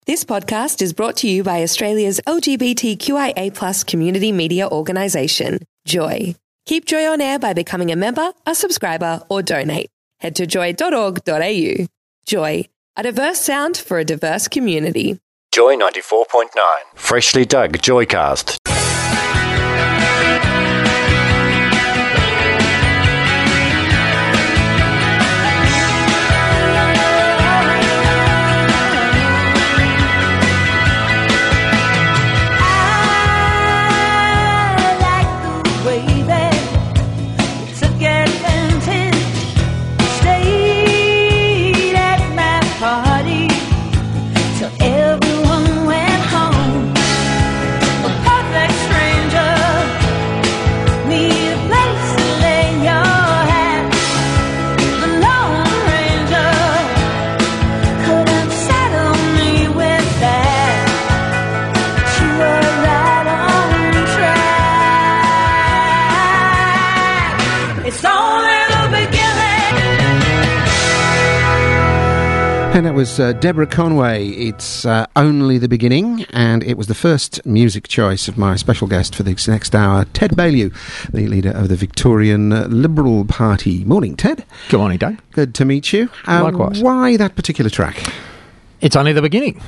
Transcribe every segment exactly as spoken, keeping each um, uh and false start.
This podcast is brought to you by Australia's L G B T Q I A plus community media organisation, Joy. Keep Joy on air by becoming a member, a subscriber, or donate. Head to joy dot org dot a u. Joy, a diverse sound for a diverse community. Joy ninety-four point nine. Freshly dug Joycast. And that was uh, Deborah Conway. It's uh, Only the Beginning, and it was the first music choice of my special guest for this next hour, Ted Baillieu, the leader of the Victorian uh, Liberal Party. Morning, Ted. Good morning, Doug. Good to meet you. Uh, Likewise. Why that particular track? It's only the beginning.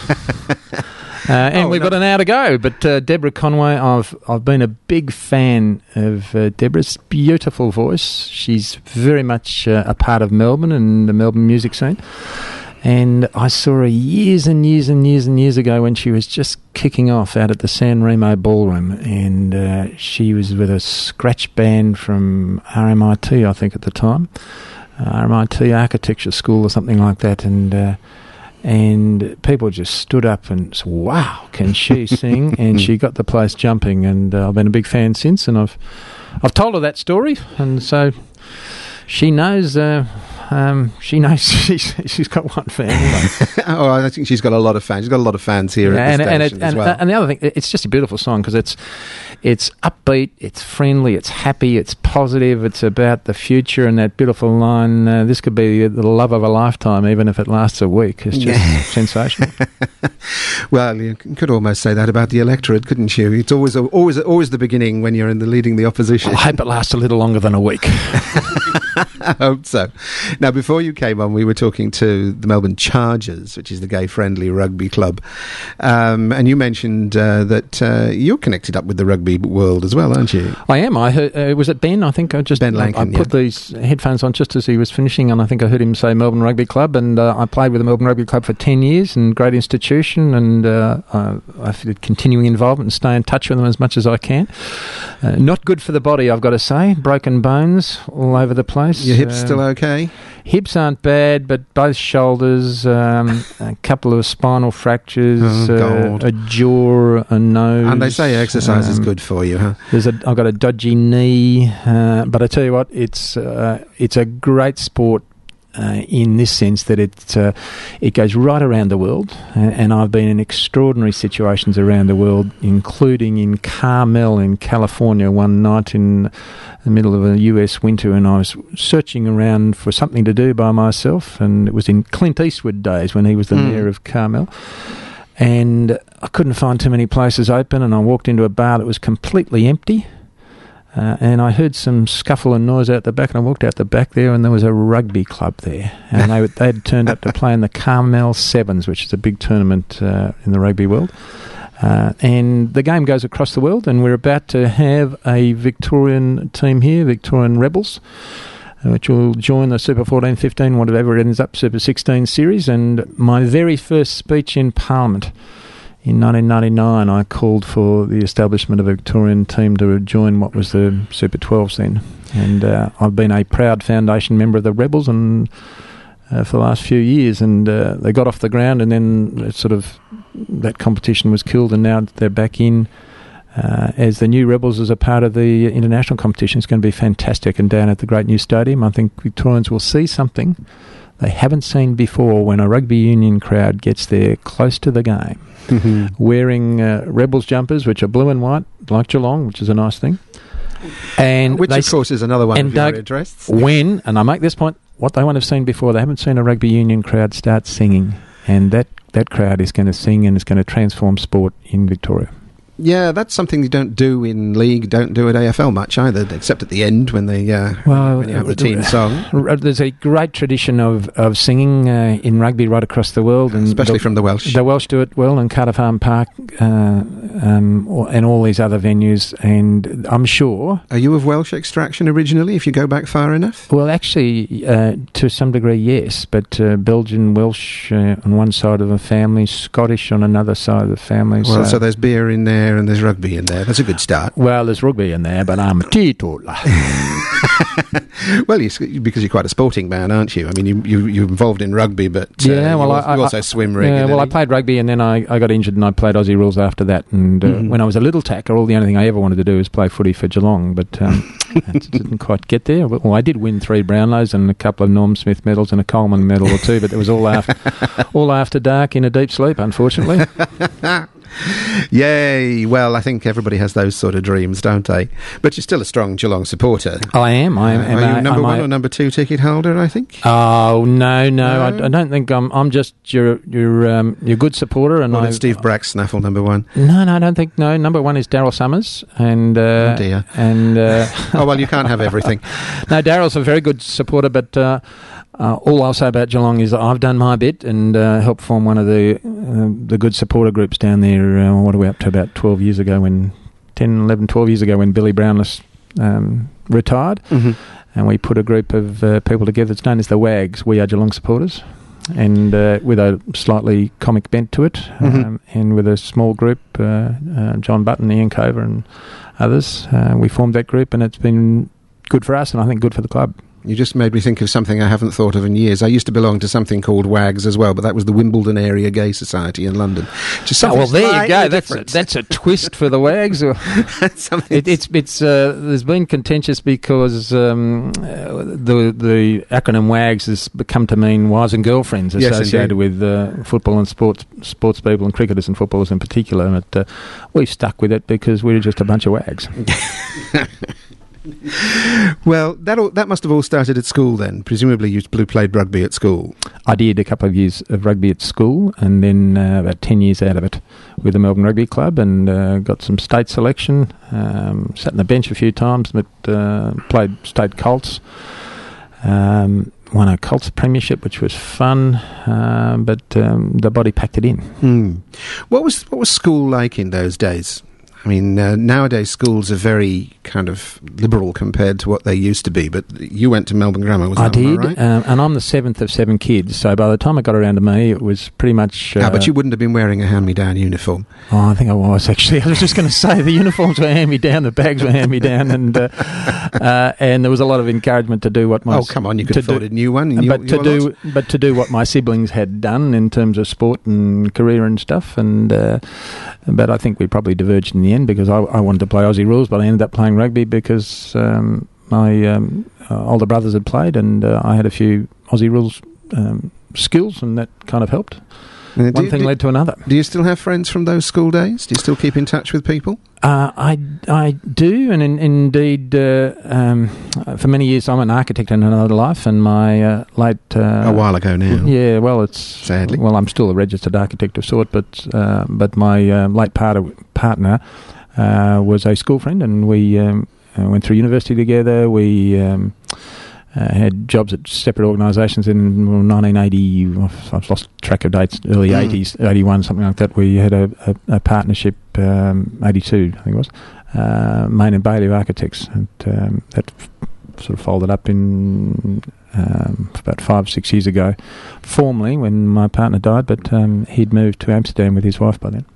Uh, and oh, we've no. got an hour to go, but uh, Deborah Conway, I've I've been a big fan of uh, Deborah's beautiful voice. She's very much uh, a part of Melbourne and the Melbourne music scene. And I saw her years and years and years and years ago when she was just kicking off out at the San Remo Ballroom, and uh, she was with a scratch band from R M I T, I think, at the time, uh, R M I T Architecture School or something like that, and. Uh, And people just stood up and said, wow, can she sing? And she got the place jumping, and uh, I've been a big fan since, and I've I've told her that story, and so she knows uh, um, she knows she's, she's got one fan. oh, I think she's got a lot of fans. She's got a lot of fans here yeah, at and, the and, station it, as and, well. and the other thing, it's just a beautiful song because it's it's upbeat, it's friendly, it's happy, it's positive, it's about the future, and that beautiful line, uh, this could be the love of a lifetime, even if it lasts a week. It's just Yeah. sensational. Well, you could almost say that about the electorate, couldn't you? It's always always always the beginning when you're in the leading the opposition. I hope it lasts a little longer than a week. I hope so. Now, before you came on, we were talking to the Melbourne Chargers, which is the gay-friendly rugby club, um, and you mentioned uh, that uh, you're connected up with the rugby world as well, aren't you? I am. I heard, uh, was it Ben? I think I just Ben I, Lankin, I put yeah. these headphones on just as he was finishing, and I think I heard him say Melbourne Rugby Club, and uh, I played with the Melbourne Rugby Club for ten years, and great institution, and uh, I, I've had continuing involvement and stay in touch with them as much as I can. Uh, not good for the body, I've got to say. Broken bones all over the place. Your hips Uh, still okay? Hips aren't bad, but both shoulders, um, a couple of spinal fractures, Oh, uh, God. a jaw, a nose. And they say exercise is um, good for you, huh? There's a, I've got a dodgy knee, uh, but I tell you what, it's uh, it's a great sport uh, in this sense that it uh, it goes right around the world, and, and I've been in extraordinary situations around the world, including in Carmel in California one night in the middle of a U S winter, and I was searching around for something to do by myself, and it was in Clint Eastwood days when he was the Mm. mayor of Carmel. And I couldn't find too many places open, and I walked into a bar that was completely empty, uh, and I heard some scuffle and noise out the back, and I walked out the back there, and there was a rugby club there, and they they'd turned up to play in the Carmel Sevens, which is a big tournament uh, in the rugby world. Uh, and the game goes across the world, and we're about to have a Victorian team here, Victorian Rebels, which will join the Super fourteen, fifteen, whatever it ends up, Super sixteen series. And my very first speech in Parliament in nineteen ninety-nine, I called for the establishment of a Victorian team to join what was the Super twelves then. And uh, I've been a proud foundation member of the Rebels and uh, for the last few years, and uh, they got off the ground, and then it sort of that competition was killed, and now they're back in. Uh, as the new Rebels as a part of the international competition. It's going to be fantastic, and down at the great new stadium I think Victorians will see something they haven't seen before when a rugby union crowd gets there close to the game, Mm-hmm. wearing uh, Rebels jumpers which are blue and white like Geelong, which is a nice thing, and Which, they, of course, is another one and of your Doug, interests. when, and I make this point, what they won't have seen before, they haven't seen a rugby union crowd start singing. and that, that crowd is going to sing and is going to transform sport in Victoria. Yeah, that's something you don't do in league, don't do at A F L much either, except at the end when they uh, well, when you have the team song. There's a great tradition of, of singing uh, in rugby right across the world, and especially the, from the Welsh. The Welsh do it well, and Carter Farm Park, uh, um, and all these other venues. And I'm sure. Are you of Welsh extraction originally? If you go back far enough. Well, actually, uh, to some degree, yes. But uh, Belgian Welsh uh, on one side of the family, Scottish on another side of the family. Well, so, so there's beer in there. And there's rugby in there. That's a good start. Well, there's rugby in there, but I'm a teetotaler. Well, you, because you're quite a sporting man, aren't you? I mean, you, you, you're involved in rugby, but uh, yeah, well, you, I, you also I, swim regularly. Yeah, well, I played rugby and then I, I got injured and I played Aussie rules after that. And uh, mm-hmm. when I was a little tacker, all the only thing I ever wanted to do was play footy for Geelong, but um, I didn't quite get there. Well, I did win three Brownlows and a couple of Norm Smith medals and a Coleman medal or two, but it was all after, all after dark in a deep sleep, unfortunately. Yay! Well, I think everybody has those sort of dreams, don't they? But you're still a strong Geelong supporter. I am. I am. Uh, am are you I, number one I, or number two ticket holder? I think. Oh no, no, no. I, I don't think I'm. I'm just your your um, your good supporter, and I. I, Steve Brack's snaffle number one. No, no, I don't think. No, number one is Daryl Summers, and uh, oh dear. And uh, oh well, you can't have everything. No, Daryl's a very good supporter, but. Uh, Uh, all I'll say about Geelong is that I've done my bit and uh, helped form one of the uh, the good supporter groups down there. Uh, what are we up to? About twelve years ago, when ten, eleven, twelve years ago, when Billy Brownless um, retired, mm-hmm. and we put a group of uh, people together. It's known as the WAGs. We are Geelong supporters, and uh, with a slightly comic bent to it, mm-hmm. um, and with a small group, uh, uh, John Button, Ian Cover, and others. Uh, we formed that group, and it's been good for us, and I think good for the club. You just made me think of something I haven't thought of in years. I used to belong to something called WAGS as well, but that was the Wimbledon Area Gay Society in London. Just oh, well, there you go. That's a, different. that's a twist for the WAGs. it, it's it's uh, there's been contentious because um, uh, the the acronym WAGS has become to mean wives and girlfriends associated yes, with uh, football and sports sports people and cricketers and footballers in particular. And it, uh, we stuck with it because we were just a bunch of WAGs. Well, that all, that must have all started at school then. Presumably you played rugby at school. I did a couple of years of rugby at school, and then uh, about ten years out of it with the Melbourne Rugby Club, and uh, got some state selection, um, sat on the bench a few times, but uh, played state Colts, um, won a Colts premiership, which was fun, uh, but um, the body packed it in. Hmm. What was what was school like in those days? I mean, uh, nowadays schools are very kind of liberal compared to what they used to be, but you went to Melbourne Grammar, was I that did, right? um, and I'm the seventh of seven kids, so by the time it got around to me, it was pretty much... Uh, ah, but you wouldn't have been wearing a hand-me-down uniform. Oh, I think I was, actually. I was just going to say, the uniforms were hand-me-down, the bags were hand-me-down, and uh, uh, and there was a lot of encouragement to do what my... Oh, come on, you could afford a new one. But, your, to your do, but to do what my siblings had done in terms of sport and career and stuff, and uh, but I think we probably diverged in the end because I, I wanted to play Aussie rules, but I ended up playing rugby because um, my um, uh, older brothers had played, and uh, I had a few Aussie rules um, skills, and that kind of helped. Uh, One you, thing do, led to another. Do you still have friends from those school days? Do you still keep in touch with people? Uh, I, I do, and in, indeed, uh, um, for many years I'm an architect in another life, and my uh, late... Uh, a while ago now. Yeah, well, it's... Sadly. Well, I'm still a registered architect of sort, but uh, but my uh, late part partner uh, was a school friend, and we um, uh, went through university together. We... Um, Uh, had jobs at separate organisations in nineteen eighty. I've lost track of dates. Early mm. eighties, eighty-one, something like that. We had a, a, a partnership. Um, eighty-two, I think it was. Uh, Main and Bailey Architects, and um, that f- sort of folded up in um, about five, six years ago, formally when my partner died. But um, he'd moved to Amsterdam with his wife by then.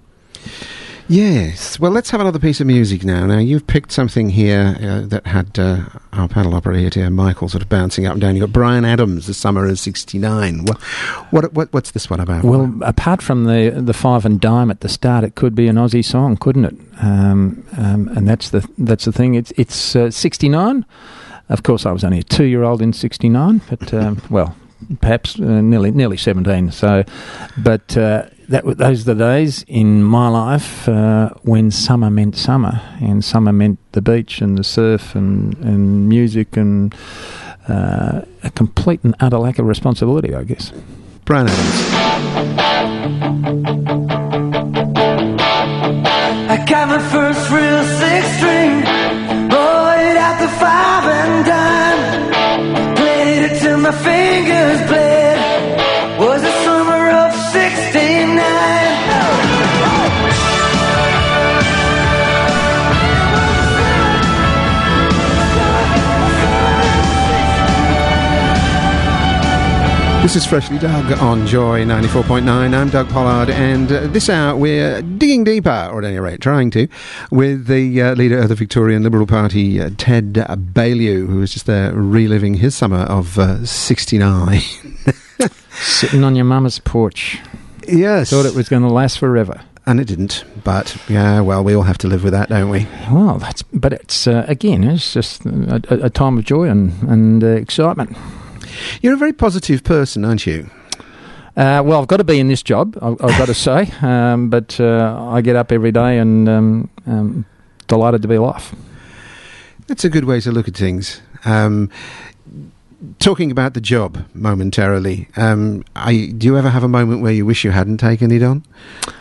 Yes. Well, let's have another piece of music now. Now, you've picked something here uh, that had uh, our panel operator here, Michael, sort of bouncing up and down. You've got Bryan Adams, The Summer of sixty-nine. What, what, what, what's this one about? Well, apart from the the five and dime at the start, it could be an Aussie song, couldn't it? Um, um, and that's the that's the thing. It's it's uh, sixty-nine. Of course, I was only a two-year-old in sixty-nine, but um, well, perhaps uh, nearly nearly seventeen. So, but. Uh, That, those are the days in my life uh, when summer meant summer, and summer meant the beach and the surf and, and music and uh, a complete and utter lack of responsibility, I guess. Bryan Adams. I got my first real six string, rolled out the five and dime, played it till my fingers bled, was the summer of sixty-nine. This is Freshly Dug on Joy ninety-four point nine. I'm Doug Pollard, and uh, this hour we're digging deeper, or at any rate trying to, with the uh, leader of the Victorian Liberal Party, uh, Ted Baillieu, who was just there reliving his summer of uh, sixty-nine. Sitting on your mama's porch. Yes. Thought it was going to last forever. And it didn't, but yeah, well, we all have to live with that, don't we? Well, that's but it's, uh, again, it's just a, a, a time of joy and, and uh, excitement. You're a very positive person, aren't you? Uh, well, I've got to be in this job, I've, I've got to say, um, but uh, I get up every day and um, um, delighted to be alive. That's a good way to look at things. Um, talking about the job momentarily, um, I, do you ever have a moment where you wish you hadn't taken it on?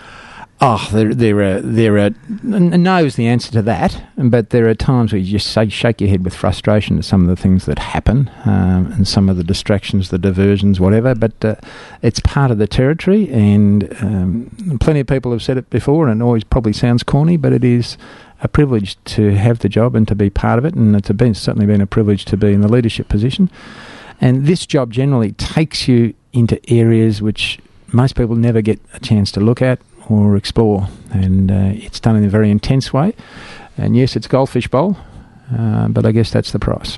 Oh, there, there are, there are. No is the answer to that, but there are times where you just say, shake your head with frustration at some of the things that happen, um, and some of the distractions, the diversions, whatever. But uh, it's part of the territory, and um, plenty of people have said it before, and it always probably sounds corny, but it is a privilege to have the job and to be part of it, and it's been, certainly been a privilege to be in the leadership position. And this job generally takes you into areas which most people never get a chance to look at or explore, and uh, it's done in a very intense way. And yes, it's Goldfish Bowl, uh, but I guess that's the price.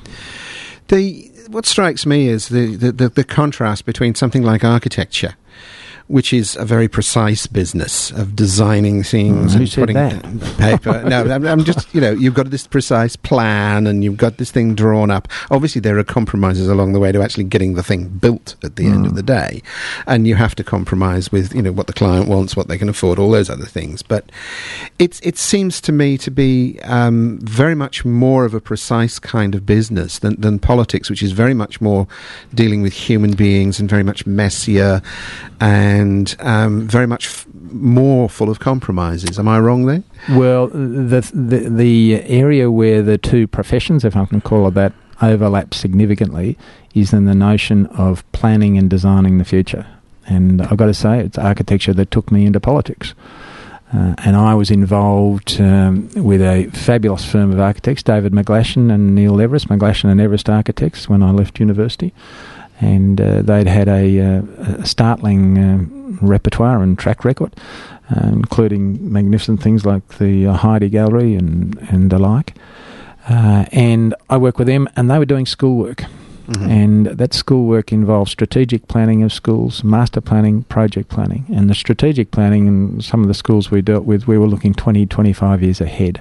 The what strikes me is the, the, the, the contrast between something like architecture, which is a very precise business of designing things mm, and putting that? paper. No, I'm, I'm just, you know, you've got this precise plan and you've got this thing drawn up. Obviously, there are compromises along the way to actually getting the thing built at the mm. end of the day. And you have to compromise with, you know, what the client wants, what they can afford, all those other things. But it's, it seems to me to be um, very much more of a precise kind of business than, than politics, which is very much more dealing with human beings and very much messier and and um, very much f- more full of compromises. Am I wrong there? Well, the, the the area where the two professions, if I can call it that, overlap significantly is in the notion of planning and designing the future. And I've got to say, it's architecture that took me into politics. Uh, and I was involved um, with a fabulous firm of architects, David McGlashan and Neil Everest, McGlashan and Everest Architects, when I left university. And uh, they'd had a, uh, a startling uh, repertoire and track record, uh, including magnificent things like the uh, Heidi Gallery and, and the like. Uh, and I worked with them, and they were doing schoolwork. Mm-hmm. And that schoolwork involved strategic planning of schools, master planning, project planning. And the strategic planning in some of the schools we dealt with, we were looking twenty, twenty-five years ahead.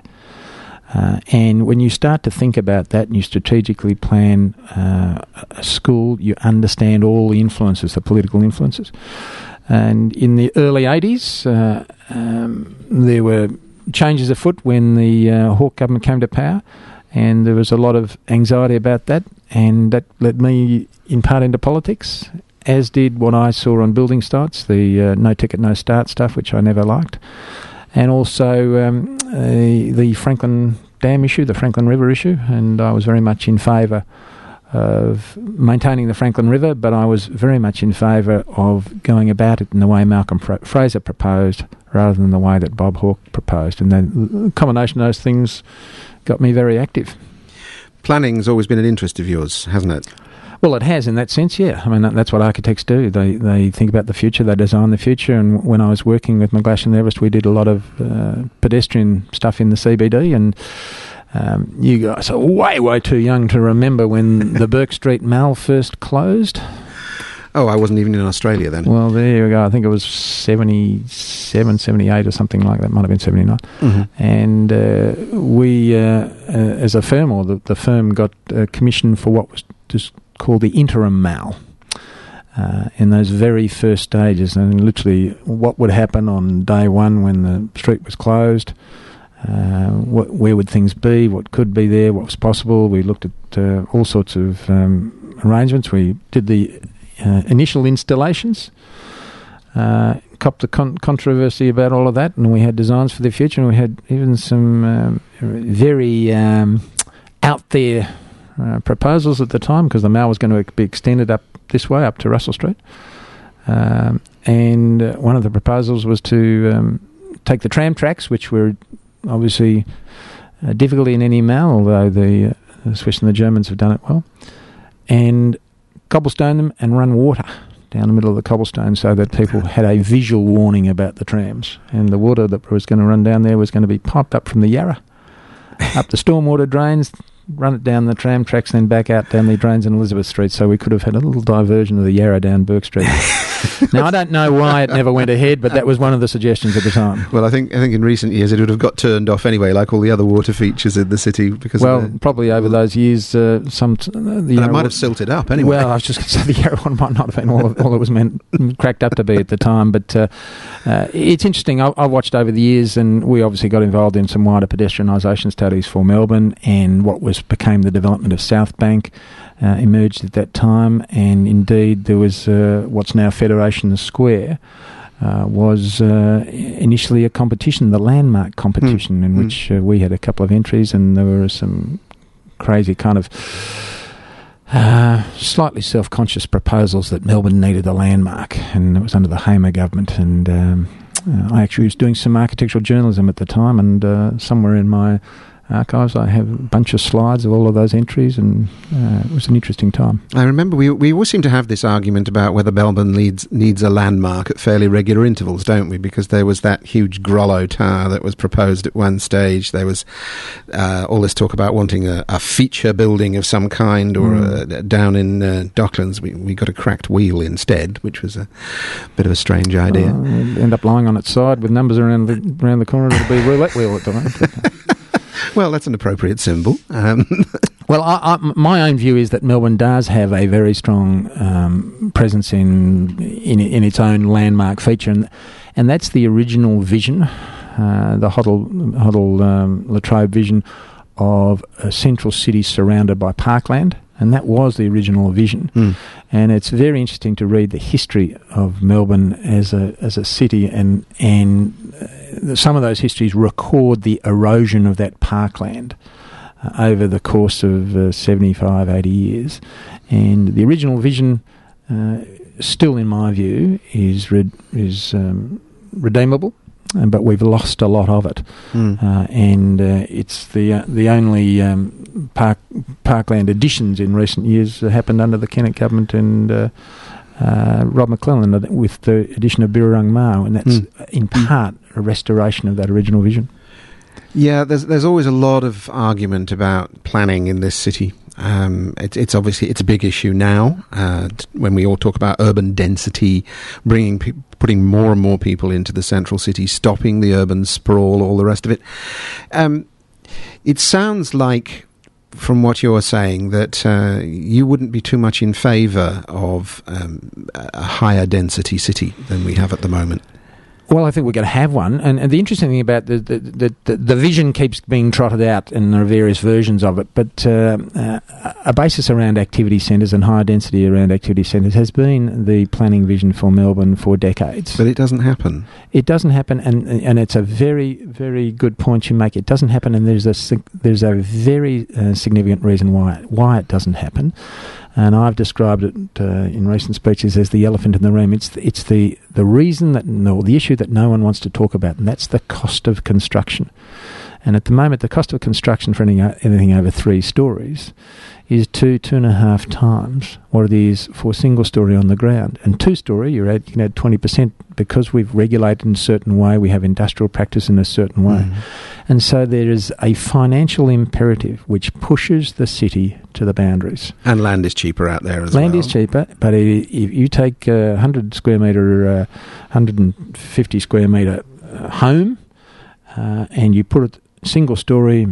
Uh, and when you start to think about that and you strategically plan uh, a school, you understand all the influences, the political influences. And in the early eighties, uh, um, there were changes afoot when the uh, Hawke government came to power, and there was a lot of anxiety about that, and that led me in part into politics, as did what I saw on building sites, the uh, no ticket, no start stuff, which I never liked. And also um, uh, the Franklin Dam issue, the Franklin River issue, and I was very much in favour of maintaining the Franklin River, but I was very much in favour of going about it in the way Malcolm Fra- Fraser proposed rather than the way that Bob Hawke proposed. And then the combination of those things got me very active. Planning's always been an interest of yours, hasn't it? Well, it has in that sense, yeah. I mean, that, that's what architects do. They they think about the future, they design the future. And when I was working with McGlashan and Everest, we did a lot of uh, pedestrian stuff in the C B D. And um, you guys are way, way too young to remember when the Burke Street Mall first closed. Oh, I wasn't even in Australia then. Well, there you go. I think it was seventy-seven, seventy-eight or something like that. Might have been seventy-nine. Mm-hmm. And uh, we, uh, uh, as a firm, or the, the firm got uh, commissioned for what was just called the interim mall uh, in those very first stages, and literally what would happen on day one when the street was closed, uh, what, where would things be, what could be there, what was possible. We looked at uh, all sorts of um, arrangements. We did the uh, initial installations, uh, copped the con- controversy about all of that, and we had designs for the future, and we had even some um, very um, out there uh, proposals at the time, because the Mall was going to be extended up this way, up to Russell Street. Um, and uh, one of the proposals was to um, take the tram tracks, which were obviously uh, difficult in any Mall, although the, uh, the Swiss and the Germans have done it well, and cobblestone them and run water down the middle of the cobblestone so that people had a visual warning about the trams. And the water that was going to run down there was going to be piped up from the Yarra, up the stormwater drains, run it down the tram tracks, then back out down the drains in Elizabeth Street, so we could have had a little diversion of the Yarra down Burke Street. Now, I don't know why it never went ahead, but that was one of the suggestions at the time. Well, I think I think in recent years it would have got turned off anyway, like all the other water features in the city. Because well, of the, probably over those years, uh, some t- uh, the and it might have silted up anyway. Well, I was just going to say the Yarra one might not have been all, all it was meant cracked up to be at the time, but uh, uh, it's interesting. I, I watched over the years, and we obviously got involved in some wider pedestrianisation studies for Melbourne, and what was became the development of South Bank uh, emerged at that time, and indeed there was uh, what's now Federation Square. Uh, was uh, initially a competition, the landmark competition, mm. in mm. which uh, we had a couple of entries, and there were some crazy kind of uh, slightly self-conscious proposals that Melbourne needed a landmark, and it was under the Hamer government. And um, uh, I actually was doing some architectural journalism at the time, and uh, somewhere in my archives I have a bunch of slides of all of those entries, and uh, it was an interesting time. I remember we we always seem to have this argument about whether Melbourne needs, needs a landmark at fairly regular intervals, don't we? Because there was that huge Grollo Tower that was proposed at one stage. There was uh, all this talk about wanting a, a feature building of some kind, or mm. a, down in uh, Docklands we, we got a cracked wheel instead, which was a bit of a strange idea. Oh, end up lying on its side with numbers around the, around the corner. It'll be a roulette wheel at the moment. Well, that's an appropriate symbol. Um. Well, I, I, my own view is that Melbourne does have a very strong um, presence in, in in its own landmark feature, and and that's the original vision, uh, the Hoddle, Hoddle um, La Trobe vision of a central city surrounded by parkland, and that was the original vision. Mm. And it's very interesting to read the history of Melbourne as a as a city, and and uh, some of those histories record the erosion of that parkland uh, over the course of uh, seventy-five, eighty years. And the original vision, uh, still in my view, is re- is um, redeemable. But we've lost a lot of it, mm. uh, and uh, it's the uh, the only um, park parkland additions in recent years happened under the Kennett government and uh, uh, Rob McClellan with the addition of Birrarung Mall, and that's mm. in part a restoration of that original vision. Yeah, there's there's always a lot of argument about planning in this city. Um, it, it's obviously it's a big issue now uh, t- when we all talk about urban density, bringing pe- putting more and more people into the central city, stopping the urban sprawl, all the rest of it. Um, it sounds like, from what you're saying, that uh, you wouldn't be too much in favour of um, a higher density city than we have at the moment. Well, I think we're going to have one, and, and the interesting thing about the the, the the the vision keeps being trotted out, and there are various versions of it, but uh, uh, a basis around activity centres and higher density around activity centres has been the planning vision for Melbourne for decades. But it doesn't happen. It doesn't happen, and and it's a very, very good point you make. It doesn't happen, and there's a there's a very uh, significant reason why it, why it doesn't happen. And I've described it uh, in recent speeches as the elephant in the room. It's the, it's the, the reason that no, the issue that no one wants to talk about, and that's the cost of construction. And at the moment, the cost of construction for anything, anything over three stories is two, two and a half times what it is for single story on the ground. And two story, you're at, you can add twenty percent because we've regulated in a certain way, we have industrial practice in a certain way. Mm. And so there is a financial imperative which pushes the city to the boundaries. And land is cheaper out there as land well. Land is cheaper, but if you take a one hundred square metre, uh, one hundred fifty square metre uh, home, uh, and you put it single story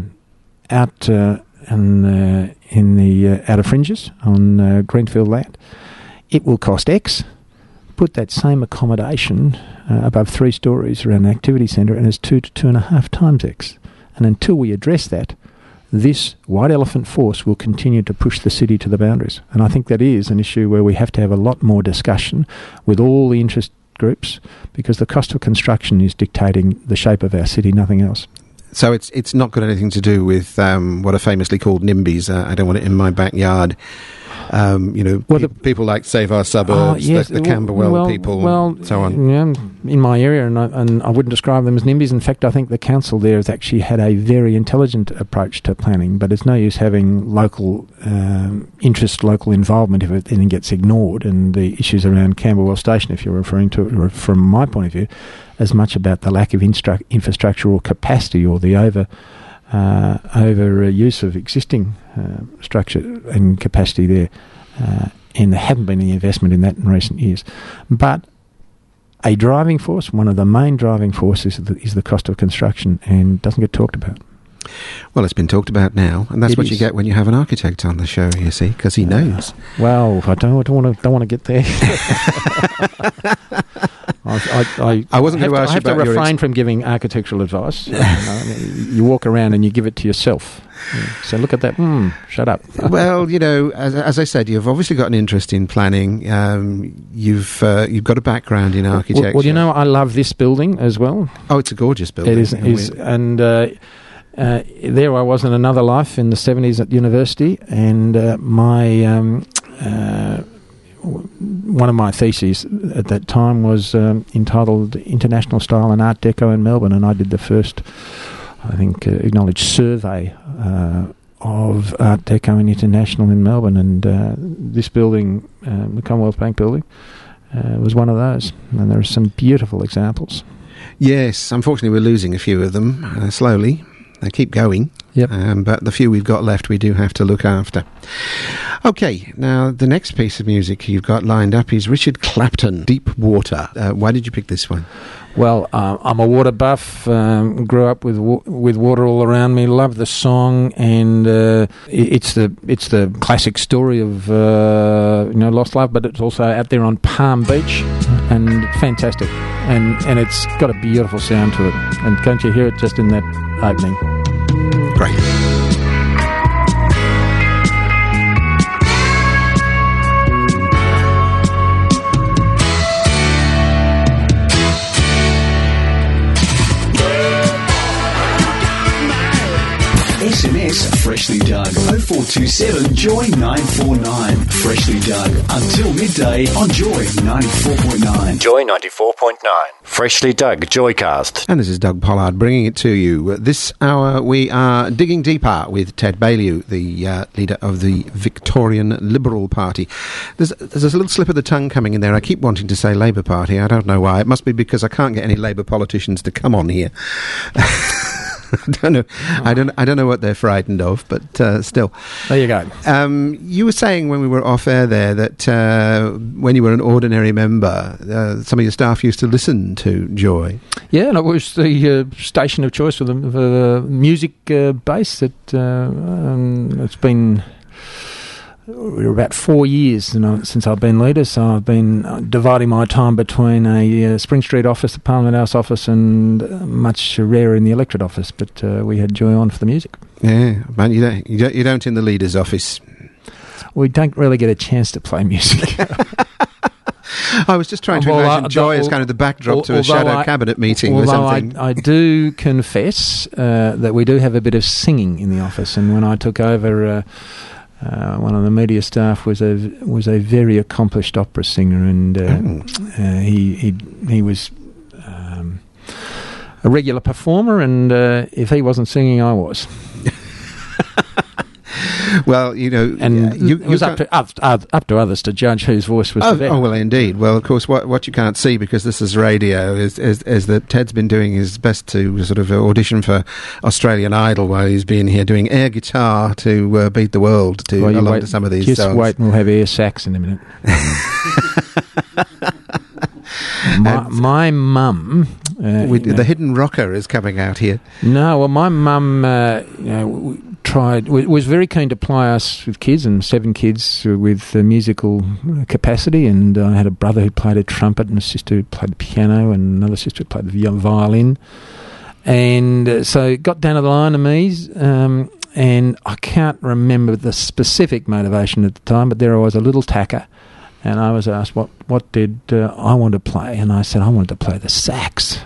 out uh, in, uh, in the uh, outer fringes on uh, greenfield land, it will cost X. Put that same accommodation uh, above three stories around an activity centre, and it's two to two and a half times X. And until we address that, this white elephant force will continue to push the city to the boundaries. And I think that is an issue where we have to have a lot more discussion with all the interest groups, because the cost of construction is dictating the shape of our city, nothing else. So it's it's not got anything to do with um, what are famously called NIMBYs. Uh, I don't want it in my backyard. Um, you know, well, pe- the, people like Save Our Suburbs, oh, yes, the, the Camberwell well, people, well, so on. Yeah, in my area, and I, and I wouldn't describe them as NIMBYs. In fact, I think the council there has actually had a very intelligent approach to planning, but it's no use having local um, interest, local involvement if anything gets ignored. And the issues around Camberwell Station, if you're referring to it, from my point of view, as much about the lack of instru- infrastructure or capacity or the over uh, over uh, use of existing uh, structure and capacity there. Uh, and there haven't been any investment in that in recent years. But a driving force, one of the main driving forces is the, is the cost of construction, and doesn't get talked about. Well, it's been talked about now, and that's It what is. you get when you have an architect on the show, you see, because he knows. Uh, well, I don't, I don't want to don't want to get there. I, I, I, I wasn't have going to ask I you have to about your refrain ex- from giving architectural advice. You know, you walk around and you give it to yourself. So look at that. Mm, shut up. Well, you know, as, as I said, you've obviously got an interest in planning. Um, you've uh, you've got a background in architecture. Well, well, you know, I love this building as well. Oh, it's a gorgeous building. It is, is and uh, uh, there I was in another life in the seventies at university, and uh, my um, uh, one of my theses at that time was um, entitled International Style and Art Deco in Melbourne, and I did the first, I think, uh, acknowledged survey uh, of Art Deco and International in Melbourne, and uh, this building, uh, the Commonwealth Bank building, uh, was one of those, and there are some beautiful examples. Yes, unfortunately we're losing a few of them uh, slowly. They keep going. Yep. Um, but the few we've got left we do have to look after. Okay, now the next piece of music you've got lined up is Richard Clapton, Deep Water. Uh, why did you pick this one? Well, uh, I'm a water buff. Um, grew up with wa- with water all around me. Love the song, and uh, it, it's the it's the classic story of uh, you know lost love, but it's also out there on Palm Beach, and fantastic, and and it's got a beautiful sound to it. And can't you hear it just in that opening? Great. S M S Freshly Dug oh four two seven Joy nine four nine. Freshly Dug until midday on Joy ninety-four point nine. Joy ninety-four point nine. Freshly Dug Joycast. And this is Doug Pollard bringing it to you. This hour we are digging deeper with Ted Baillieu, the uh, leader of the Victorian Liberal Party. There's, there's a little slip of the tongue coming in there. I keep wanting to say Labour Party. I don't know why. It must be because I can't get any Labour politicians to come on here. I don't know. I don't. I don't know what they're frightened of, but uh, still. There you go. Um, you were saying when we were off air there that uh, when you were an ordinary member, uh, some of your staff used to listen to Joy. Yeah, and it was the uh, station of choice for the, for the music uh, base. That uh, um, it's been about four years you know, since I've been leader, so I've been uh, dividing my time between a uh, Spring Street office, the Parliament House office, and uh, much rarer in the electorate office. But uh, we had Joy on for the music. Yeah, but you don't, you don't. You don't in the leader's office. We don't really get a chance to play music. I was just trying to Well, imagine uh, Joy al- as kind of the backdrop al- to a although shadow I- cabinet meeting or Although something. I, I do confess uh, that we do have a bit of singing in the office, and when I took over. Uh, Uh, one of the media staff was a was a very accomplished opera singer, and uh, Oh. uh, he he he was um, a regular performer. And uh, if he wasn't singing, I was. Well, you know, And you, it was you up to up, up, up to others to judge whose voice was Oh, the best. oh well, indeed. Well, of course, what what you can't see because this is radio is, is is that Ted's been doing his best to sort of audition for Australian Idol while he's been here doing air guitar to uh, beat the world to Well, you along wait, to some of these just songs. wait, and we'll have air sax in a minute. my, my mum, uh, With, you know- the hidden rocker is coming out here. No, well, my mum uh, you know, w- tried w- was very keen to ply us with kids, and seven kids with uh, musical capacity. And I had a brother who played a trumpet, and a sister who played the piano, and another sister who played the vi- violin. And uh, so it got down to the line of me, um, and I can't remember the specific motivation at the time, but there I was, a little tacker, and I was asked what what did uh, I want to play, and I said I wanted to play the sax.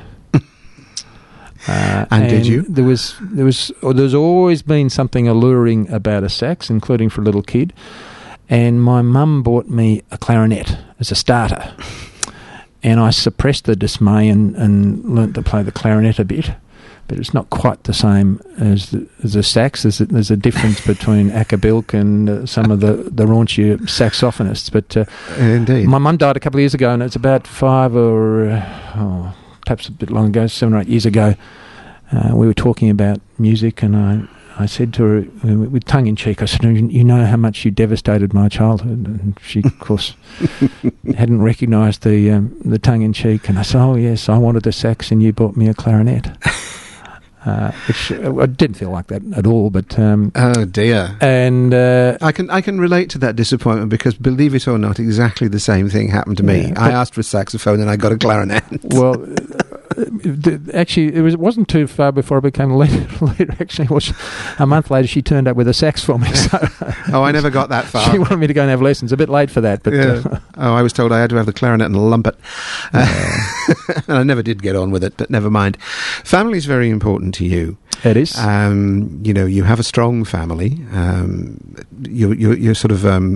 Uh, and, and did you? There was there was or there's always been something alluring about a sax, including for a little kid. And my mum bought me a clarinet as a starter, and I suppressed the dismay and, and learnt to play the clarinet a bit. But it's not quite the same as the, as the sax. There's a, there's a difference between Acapulco and uh, some of the, the raunchier saxophonists. But uh, indeed, my mum died a couple of years ago, and it's about five or uh, oh, perhaps a bit long ago, seven or eight years ago. Uh, we were talking about music, and I I said to her with tongue in cheek, I said, "You know how much you devastated my childhood," and she, of course, hadn't recognised the um, the tongue in cheek. And I said, "Oh yes, I wanted a sax, and you bought me a clarinet." Uh, which I didn't feel like that at all, but um, oh dear! And uh, I can I can relate to that disappointment because, believe it or not, exactly the same thing happened to me. Yeah, I asked for a saxophone and I got a clarinet. Well, actually, it was it wasn't too far before I became a leader. leader actually, was a month later she turned up with a sax for me. So oh, I never got that far. She wanted me to go and have lessons. A bit late for that, but yeah. uh, oh, I was told I had to have the clarinet and lump it, uh, and I never did get on with it. But never mind. Family is very important to you. It is. Um, you know, you have a strong family. Um, you, you, you're sort of um,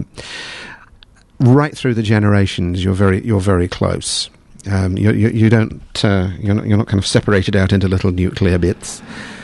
right through the generations. You're very, you're very close. Um, you, you, you don't. Uh, you're not. You're not kind of separated out into little nuclear bits.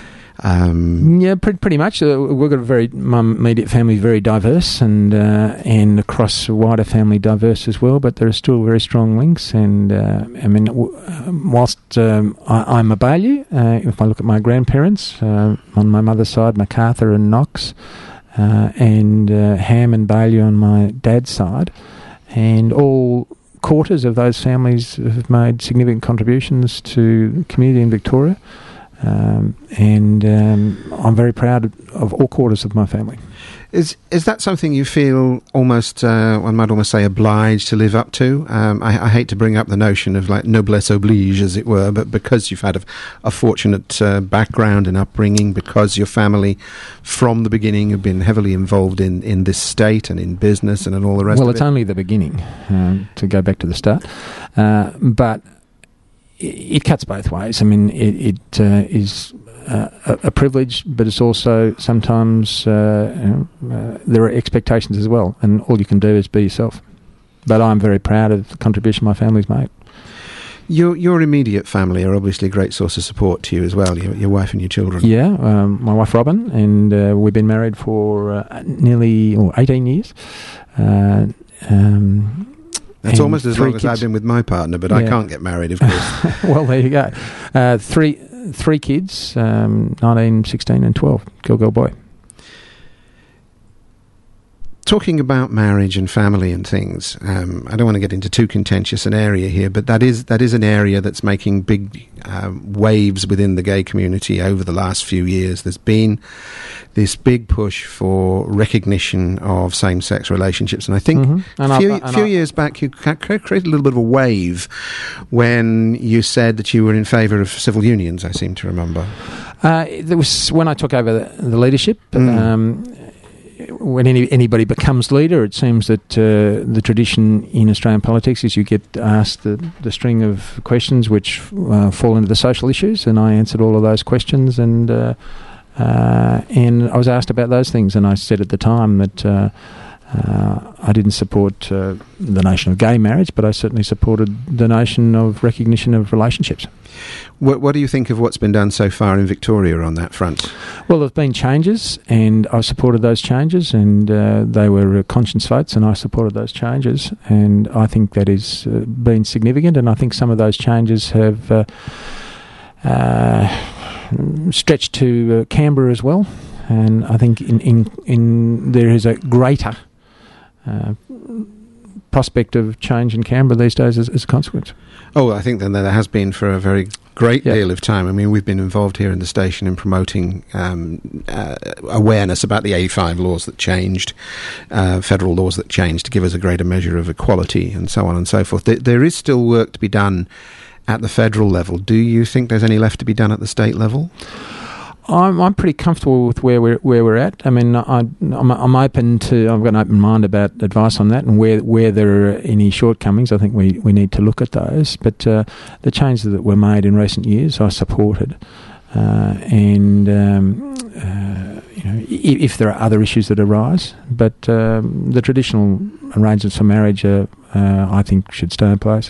Um, yeah, pretty, pretty much. Uh, we've got a very my immediate family, very diverse, and uh, and across wider family diverse as well. But there are still very strong links. And uh, I mean, w- whilst um, I, I'm a Baillieu, uh, if I look at my grandparents uh, on my mother's side, MacArthur and Knox, uh, and uh, Ham and Baillieu on my dad's side, and all quarters of those families have made significant contributions to the community in Victoria. Um, and um, I'm very proud of, of all quarters of my family. Is is that something you feel almost, uh, one might almost say, obliged to live up to? Um, I, I hate to bring up the notion of like noblesse oblige, as it were, but because you've had a, a fortunate uh, background and upbringing, because your family from the beginning have been heavily involved in, in this state and in business and in all the rest well, of it. Well, it's only the beginning, um, to go back to the start. Uh, but it, it cuts both ways. I mean, it, it uh, is... Uh, a, a privilege, but it's also sometimes uh, you know, uh, there are expectations as well, and all you can do is be yourself. But I'm very proud of the contribution my family's made. Your your immediate family are obviously a great source of support to you as well, your, your wife and your children. Yeah, um, my wife Robin, and uh, we've been married for uh, nearly or eighteen years. Uh, um, That's almost as long kids. as I've been with my partner, but yeah. I can't get married, of course. Well, there you go. Uh, three... Three kids, um, nineteen, sixteen and twelve. Girl, girl, boy. Talking about marriage and family and things, um, I don't want to get into too contentious an area here, but that is that is an area that's making big um, waves within the gay community over the last few years. There's been this big push for recognition of same-sex relationships, and I think mm-hmm. and a few, I, and few I, years back you created a little bit of a wave when you said that you were in favour of civil unions, I seem to remember. Uh, there was when I took over the, the leadership. Mm. Um, When any, anybody becomes leader, it seems that uh, the tradition in Australian politics is you get asked the, the string of questions which uh, fall into the social issues, and I answered all of those questions, and uh, uh, and I was asked about those things, and I said at the time that uh, uh, I didn't support uh, the notion of gay marriage, but I certainly supported the notion of recognition of relationships. What, what do you think of what's been done so far in Victoria on that front? Well, there have been changes, and I supported those changes, and uh, they were uh, conscience votes, and I supported those changes, and I think that has uh, been significant, and I think some of those changes have uh, uh, stretched to uh, Canberra as well, and I think in, in, in there is a greater uh, prospect of change in Canberra these days as, as a consequence. Oh, I think that there has been for a very great yep. deal of time. I mean, we've been involved here in the station in promoting um, uh, awareness about the eighty-five laws that changed, uh, federal laws that changed to give us a greater measure of equality and so on and so forth. There, there is still work to be done at the federal level. Do you think there's any left to be done at the state level? I'm I'm pretty comfortable with where we're where we're at. I mean, I, I'm I'm open to. I've got an open mind about advice on that, and where where there are any shortcomings, I think we, we need to look at those. But uh, the changes that were made in recent years, I supported, uh, and um, uh, you know, if, if there are other issues that arise, but um, the traditional arrangements for marriage, are, uh, I think, should stay in place.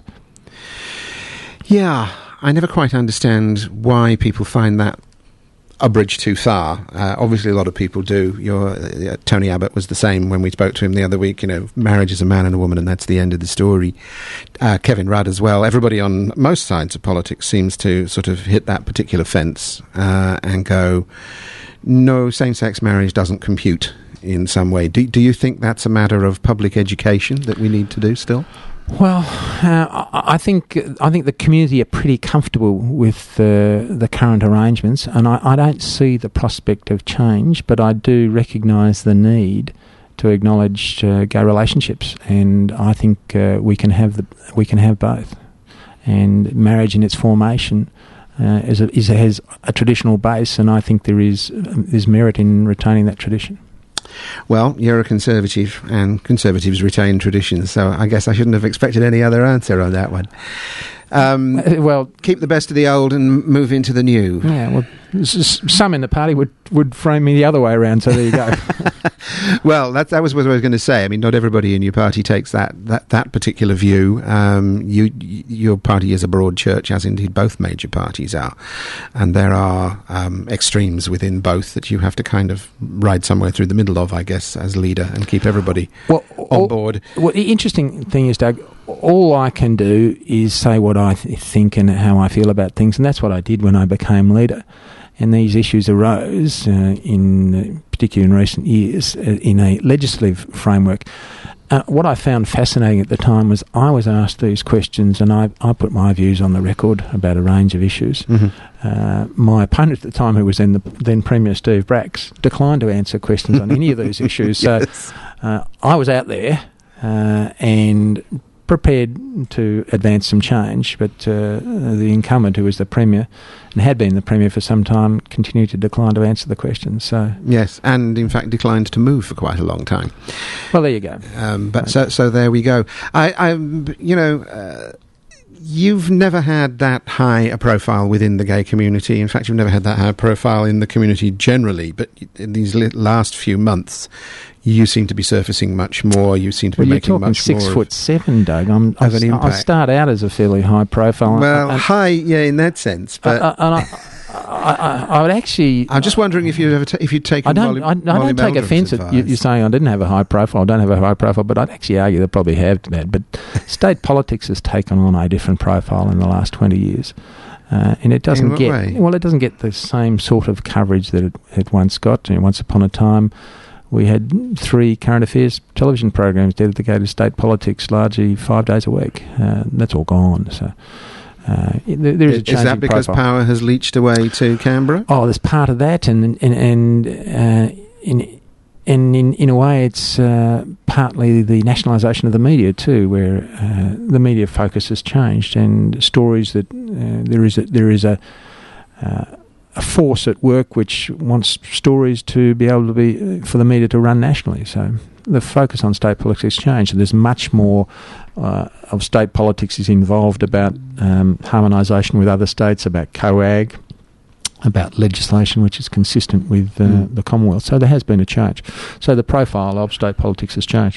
Yeah, I never quite understand why people find that a bridge too far. Uh, obviously, a lot of people do. Your uh, Tony Abbott was the same when we spoke to him the other week. You know, marriage is a man and a woman, and that's the end of the story. Uh, Kevin Rudd as well. Everybody on most sides of politics seems to sort of hit that particular fence uh, and go, no, same-sex marriage doesn't compute in some way. Do, do you think that's a matter of public education that we need to do still? Well, uh, I think I think the community are pretty comfortable with uh, the current arrangements, and I, I don't see the prospect of change, but I do recognise the need to acknowledge uh, gay relationships, and I think uh, we can have the we can have both. And marriage in its formation uh, is, a, is a, has a traditional base, and I think there is um, there's merit in retaining that tradition. Well, you're a Conservative, and Conservatives retain traditions, so I guess I shouldn't have expected any other answer on that one. Um, uh, well, keep the best of the old and move into the new. Yeah, well, some in the party would, would frame me the other way around, so there you go. Well, that, that was what I was going to say. I mean, not everybody in your party takes that that, that particular view. Um, you, your party is a broad church, as indeed both major parties are. And there are um, extremes within both that you have to kind of ride somewhere through the middle of, I guess, as leader, and keep everybody well, on all, board. Well, the interesting thing is, Doug, all I can do is say what I th- think and how I feel about things, and that's what I did when I became leader. And these issues arose, uh, in uh, particularly in recent years, uh, in a legislative framework. Uh, what I found fascinating at the time was I was asked these questions, and I, I put my views on the record about a range of issues. Mm-hmm. Uh, my opponent at the time, who was then the then Premier Steve Bracks, declined to answer questions on any of these issues. Yes. So uh, I was out there uh, and prepared to advance some change, but uh, the incumbent, who was the Premier and had been the Premier for some time, continued to decline to answer the questions. So yes, and in fact declined to move for quite a long time. Well, there you go. Um, but so, so there we go. I, I you know, uh, you've never had that high a profile within the gay community. In fact, you've never had that high a profile in the community generally. But in these last few months, you seem to be surfacing much more. You seem to well, be you're making talking much six more foot seven, Doug. I'm, of an I, impact. I start out as a fairly high profile. Well, and, high, yeah, in that sense. But uh, and I, I, I, I would actually. I'm just wondering if you ever ta- if you'd taken. I don't. Molly, I, I Molly don't take Meldrum's offence at you, advice. you saying I didn't have a high profile. I don't have a high profile, but I'd actually argue they probably have that. But state politics has taken on a different profile in the last twenty years. Uh, and it doesn't In what get way? well. It doesn't get the same sort of coverage that it, it once got. You know, once upon a time, we had three current affairs television programs dedicated to state politics, largely five days a week. Uh, that's all gone. So uh, there, there is, a Is changing that because profile. power has leached away to Canberra? Oh, there's part of that, and and and uh, in. And in, in a way, it's uh, partly the nationalisation of the media too, where uh, the media focus has changed, and stories that uh, there is a, there is a uh, a force at work which wants stories to be able to be uh, for the media to run nationally. So the focus on state politics has changed, and there's much more uh, of state politics is involved about um, harmonisation with other states, about COAG, about legislation which is consistent with uh, mm. the Commonwealth. So there has been a change. So the profile of state politics has changed.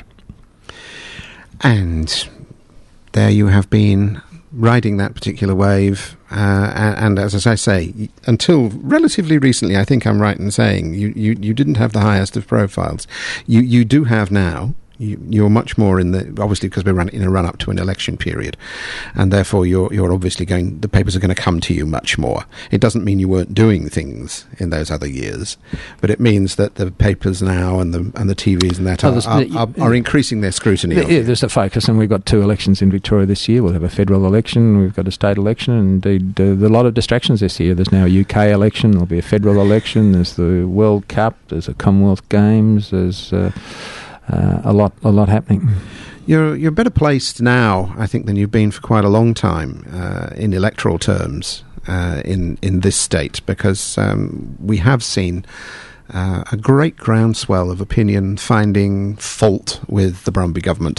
And there you have been riding that particular wave. Uh, and, and as I say, until relatively recently, I think I'm right in saying, you, you, you didn't have the highest of profiles. You, you do have now. You, you're much more in the, obviously because we're run, in a run up to an election period, and therefore you're you're obviously going, the papers are going to come to you much more. It doesn't mean you weren't doing things in those other years, but it means that the papers now and the and the T Vs and that oh, are, are, are, are increasing their scrutiny. Yeah, of you. there's a focus, and we've got two elections in Victoria this year. We'll have a federal election, we've got a state election, and indeed uh, there's a lot of distractions this year. There's now a U K election, there'll be a federal election, there's the World Cup, there's a Commonwealth Games, there's uh, Uh, a lot, a lot happening. You're you're better placed now, I think, than you've been for quite a long time uh, in electoral terms. uh, in in this state, because um, we have seen uh, a great groundswell of opinion finding fault with the Brumby government,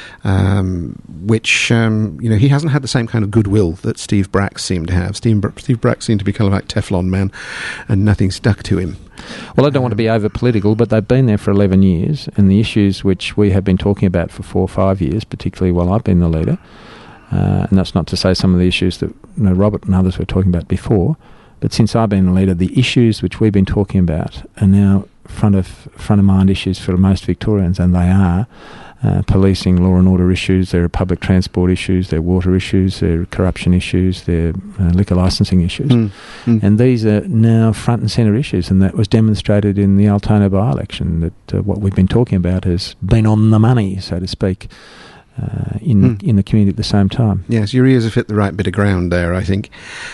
um, which um, you know he hasn't had the same kind of goodwill that Steve Bracks seemed to have. Steve, Steve Bracks seemed to be kind of like Teflon Man, and nothing stuck to him. Well, I don't want to be over political, but they've been there for eleven years, and the issues which we have been talking about for four or five years, particularly while I've been the leader, uh, and that's not to say some of the issues that you know, Robert and others were talking about before, but since I've been the leader, the issues which we've been talking about are now front of front of mind issues for most Victorians, and they are uh, policing, law and order issues, there are public transport issues, there are water issues, there are corruption issues, there are uh, liquor licensing issues. Mm, mm. And these are now front and centre issues, and that was demonstrated in the Altona by-election, that uh, what we've been talking about has been on the money, so to speak, uh, in, mm. in the community at the same time. Yes, your ears have hit the right bit of ground there, I think.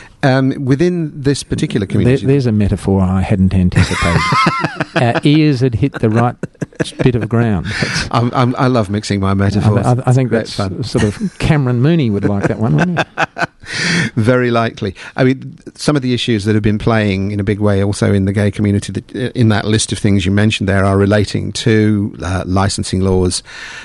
Um, within this particular community... There, there's a metaphor I hadn't anticipated. Our ears had hit the right bit of ground. I'm, I'm, I love mixing my metaphors. I, I, I think that's fun. Sort of Cameron Mooney would like that one, wouldn't he? Very likely. I mean, some of the issues that have been playing in a big way also in the gay community, that, in that list of things you mentioned there, are relating to uh, licensing laws,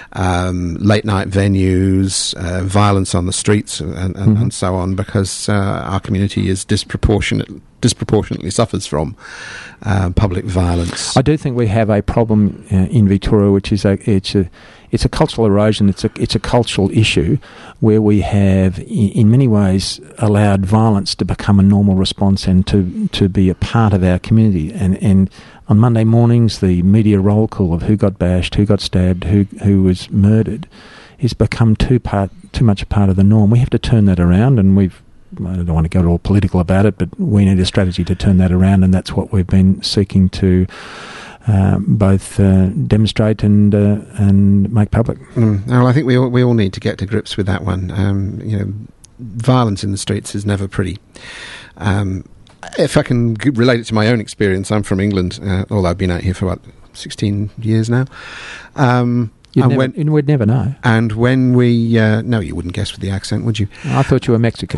um, late night venues, uh, violence on the streets, and, and, mm-hmm. and so on, because uh, our community is disproportionate, disproportionately suffers from uh, public violence. I do think we have a problem uh, in Victoria, which is a it's a it's a cultural erosion. It's a it's a cultural issue where we have, in, in many ways, allowed violence to become a normal response and to to be a part of our community. And and on Monday mornings, the media roll call of who got bashed, who got stabbed, who who was murdered, has become too part too much a part of the norm. We have to turn that around, and we've. I don't want to go all political about it, but we need a strategy to turn that around, and that's what we've been seeking to uh, both uh, demonstrate and uh, and make public. Mm. Well, I think we all, we all need to get to grips with that one. Um, you know, violence in the streets is never pretty. Um, if I can g- relate it to my own experience, I'm from England, uh, although I've been out here for about sixteen years now. Um, You'd and never, when, we'd never know. And when we... Uh, no, you wouldn't guess with the accent, would you? I thought you were Mexican.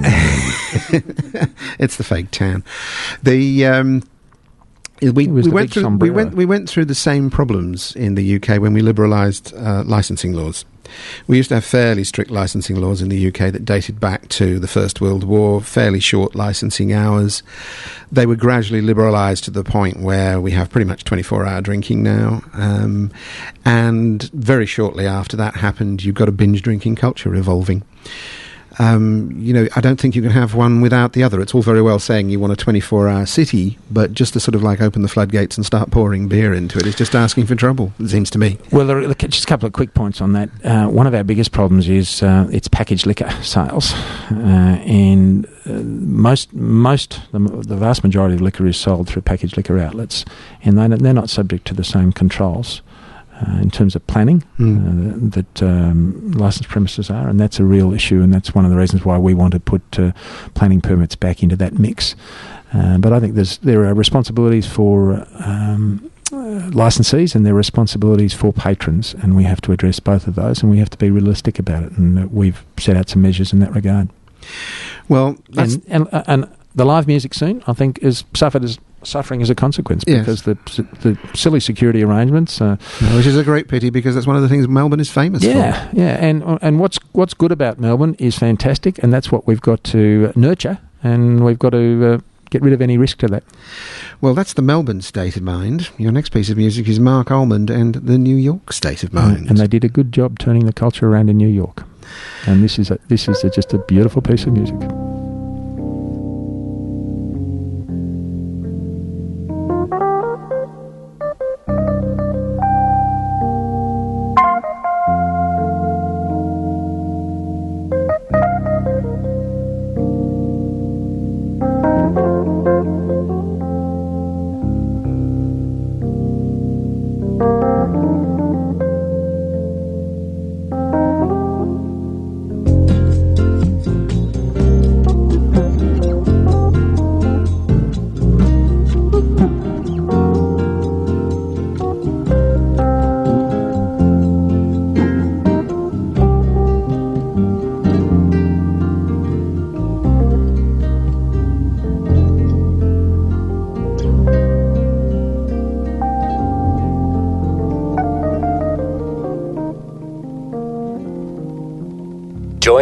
It's the fake tan. The... Um, we, we went through we went we went through the same problems in the U K when we liberalised uh, licensing laws. We used to have fairly strict licensing laws in the U K that dated back to the First World War, fairly short licensing hours. They were gradually liberalised to the point where we have pretty much twenty-four hour drinking now. Um, and very shortly after that happened, you've got a binge drinking culture evolving. Um, you know, I don't think you can have one without the other. It's all very well saying you want a twenty-four hour city, but just to sort of like open the floodgates and start pouring beer into it is just asking for trouble, it seems to me. Well, there are just a couple of quick points on that. Uh, one of our biggest problems is uh, it's packaged liquor sales, uh, and uh, most, most, the, the vast majority of liquor is sold through packaged liquor outlets, and they, they're not subject to the same controls. Uh, in terms of planning, mm. uh, that um, licensed premises are, and that's a real issue, and that's one of the reasons why we want to put uh, planning permits back into that mix. Uh, but I think there's there are responsibilities for um, uh, licensees and there are responsibilities for patrons, and we have to address both of those, and we have to be realistic about it, and uh, we've set out some measures in that regard. Well, that's and, and, uh, and the live music scene, I think, is suffered as suffering as a consequence because yes. the the silly security arrangements, uh, which is a great pity because that's one of the things Melbourne is famous yeah, for. Yeah, yeah, and and what's what's good about Melbourne is fantastic, and that's what we've got to nurture, and we've got to uh, get rid of any risk to that. Well, that's the Melbourne state of mind. Your next piece of music is Mark Almond and the New York state of mind, and they did a good job turning the culture around in New York, and this is a, this is a, just a beautiful piece of music.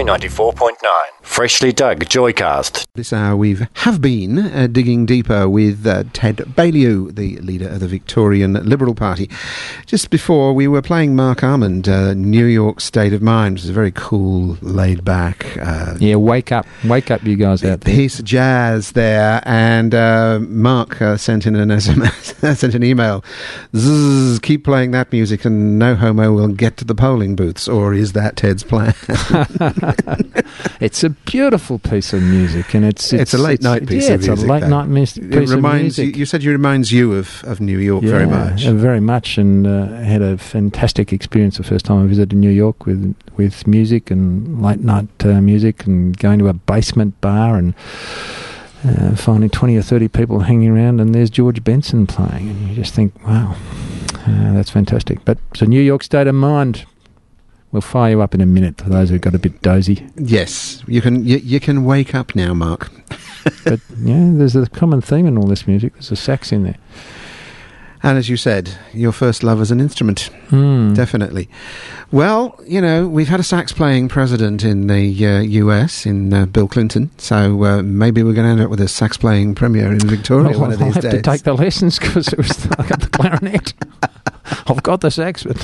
ninety-four point nine. Freshly dug Joycast. This hour we have been uh, digging deeper with uh, Ted Baillieu, the leader of the Victorian Liberal Party. Just before we were playing Mark Armand, uh, New York State of Mind, which is a very cool, laid-back... Uh, yeah, wake up. Wake up, you guys out there. Piece of jazz there. And uh, Mark uh, sent in an S M S, sent an email. Zzz, keep playing that music and no homo will get to the polling booths. Or is that Ted's plan? It's a beautiful piece of music, and it's it's, it's a late night piece yeah, of music. It's a late though. night mis- piece it reminds of music. You, you said it reminds you of, of New York yeah, very much. Uh, very much, and uh, had a fantastic experience the first time I visited New York with with music and late night uh, music, and going to a basement bar and uh, finding twenty or thirty people hanging around, and there's George Benson playing, and you just think, wow, uh, that's fantastic. But it's a New York State of Mind. We'll fire you up in a minute for those who got a bit dozy. Yes, you can you, you can wake up now, Mark. But yeah, there's a common theme in all this music. There's a sax in there. And as you said, your first love as an instrument. Mm. Definitely. Well, you know, we've had a sax-playing president in the uh, U S, in uh, Bill Clinton, so uh, maybe we're going to end up with a sax-playing premier in Victoria well, one of I'll these have days. to take the lessons because it was I got the clarinet. I've got the sax, but...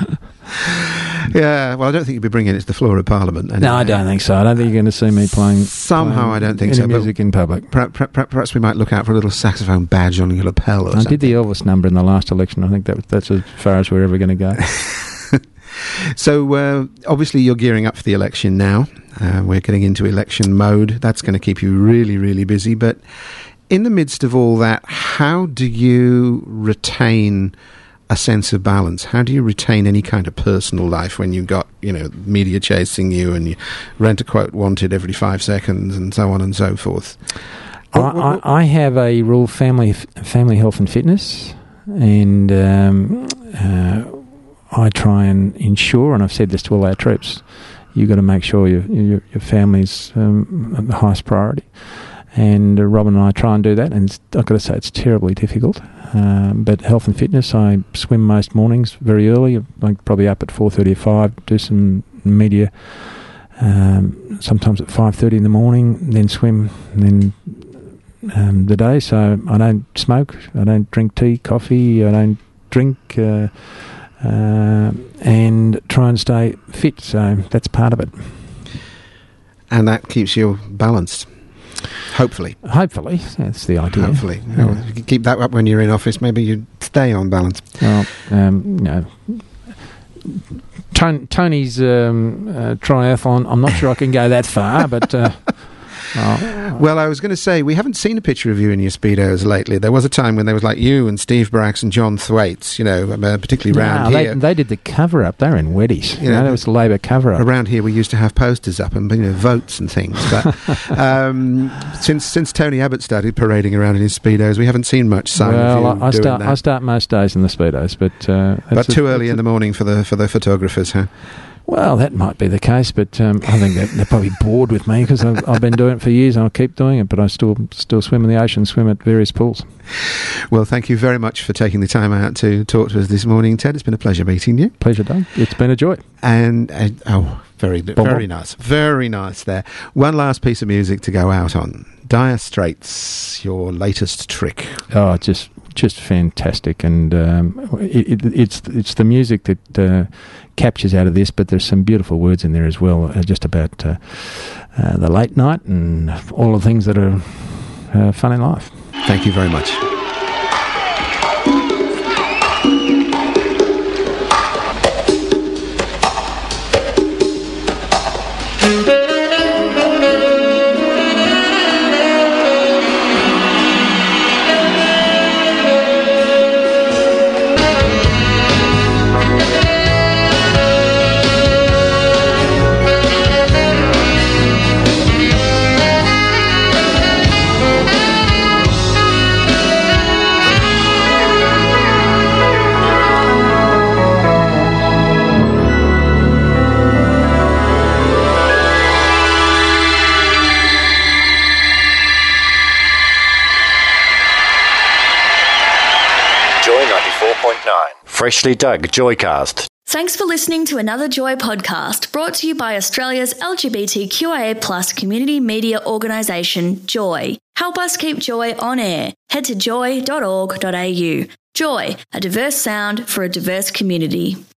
Yeah, well, I don't think you'd be bringing it to the floor of Parliament. Anyway. No, I don't think so. I don't think you're going to see me playing... Somehow playing I don't think any so. music in public. Per- per- per- perhaps we might look out for a little saxophone badge on your lapel or I something. did the Elvis number in the last election. I think that that's as far as we're ever going to go. So, uh, obviously, you're gearing up for the election now. Uh, we're getting into election mode. That's going to keep you really, really busy. But in the midst of all that, how do you retain a sense of balance? How do you retain any kind of personal life when you've got, you know, media chasing you and you rent a quote wanted every five seconds and so on and so forth? I, I, I have a rule: family, family health and fitness, and um, uh, I try and ensure, and I've said this to all our troops, you've got to make sure your your, your family's um, the highest priority. And uh, Robin and I try and do that, and I've got to say it's terribly difficult. Um, but health and fitness, I swim most mornings very early. I'm probably up at four thirty or five, do some media, um, sometimes at five thirty in the morning, then swim, and then um, the day. So I don't smoke, I don't drink tea, coffee, I don't drink, uh, uh, and try and stay fit. So that's part of it. And that keeps you balanced. Hopefully. Hopefully. That's the idea. Hopefully. Yeah. Well, if you could keep that up when you're in office, maybe you'd stay on balance. Well, um, you know, Tony, Tony's um, uh, triathlon, I'm not sure I can go that far, but... Uh, oh, Well, I was going to say, we haven't seen a picture of you in your Speedos lately. There was a time when there was like you and Steve Bracks and John Thwaites, you know, uh, particularly around no, here. they, they did the cover-up. They were in Weddies. You You know, know, that was the Labor cover-up. Around here, we used to have posters up and, you know, votes and things. But um, since since Tony Abbott started parading around in his Speedos, we haven't seen much sign well, of you I, I doing start. that. I start most days in the Speedos, but uh, but that's too a, early in the morning for the for the photographers, huh? Well, that might be the case, but um, I think that they're probably bored with me because I've, I've been doing it for years and I'll keep doing it, but I still still swim in the ocean, swim at various pools. Well, thank you very much for taking the time out to talk to us this morning, Ted. It's been a pleasure meeting you. Pleasure, Doug. It's been a joy. And, uh, oh, very, Bon very bon. nice. Very nice there. One last piece of music to go out on. Dire Straits, your latest trick. Oh, just just fantastic, and um, it, it, it's it's the music that uh, captures out of this, but there's some beautiful words in there as well, uh, just about uh, uh, the late night and all the things that are uh, fun in life. Thank you very much. Freshly dug Joycast. Thanks for listening to another Joy podcast brought to you by Australia's L G B T Q I A plus community media organisation, Joy. Help us keep Joy on air. Head to joy dot org dot a u. Joy, a diverse sound for a diverse community.